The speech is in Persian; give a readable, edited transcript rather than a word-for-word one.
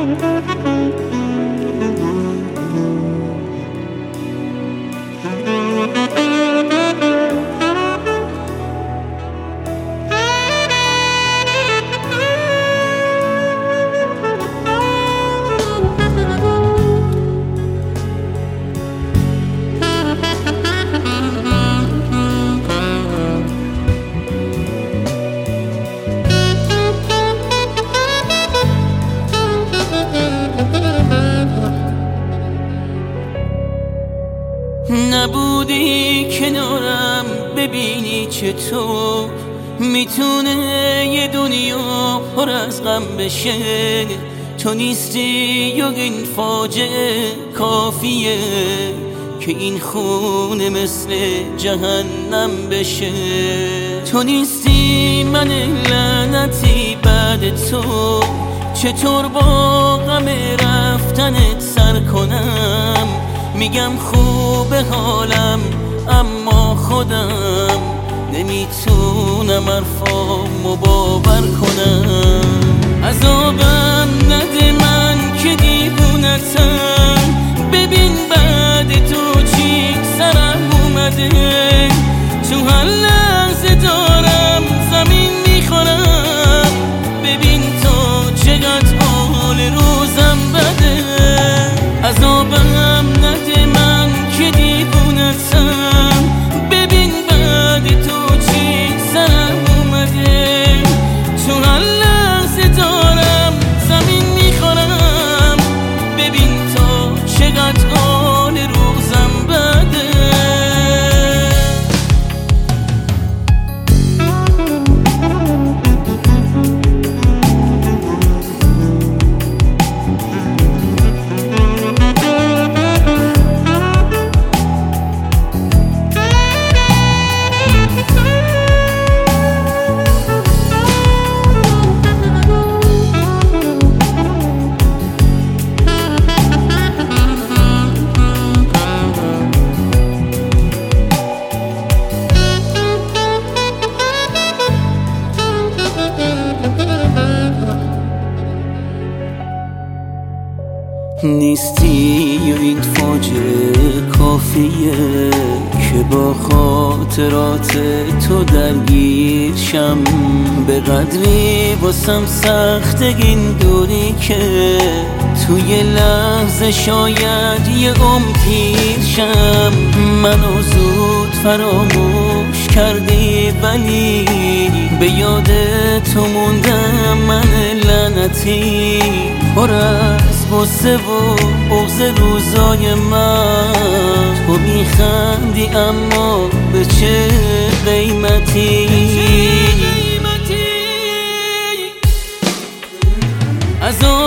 نبودی کنارم ببینی چطور میتونه یه دنیا پر از غم بشه. تو نیستی یا این فاجعه کافیه که این خونه مثل جهنم بشه. تو نیستی من لعنتی بعد تو، چطور با غم رفتنت سر کنم؟ میگم خوبه حالم اما خودم نمیتونم حرفامو باور کنم. عذابم نده من که دیوونتم، ببین بعد تو چی سرم اومده. تو هر لحظه دارم زمین میخورم، ببین تو چقدر حال روزم بده. عذابم نده من که دیوونتم، ببین بعد تو چی سرم اومده. تو هر لحظه دارم زمین میخورم، ببین تو چقدر حال روزم بده. نیستی و این فاجعه کافیه که با خاطرات تو درگیر شم. به قدری واسم سخت این دوری که توی لحظه شاید یه عمر پیر شم. منو زود فراموش کردی ولی به یاد تو موندم من لعنتی، پر از غصه و بغض روزای من. تو میخندی اما به چه قیمتی؟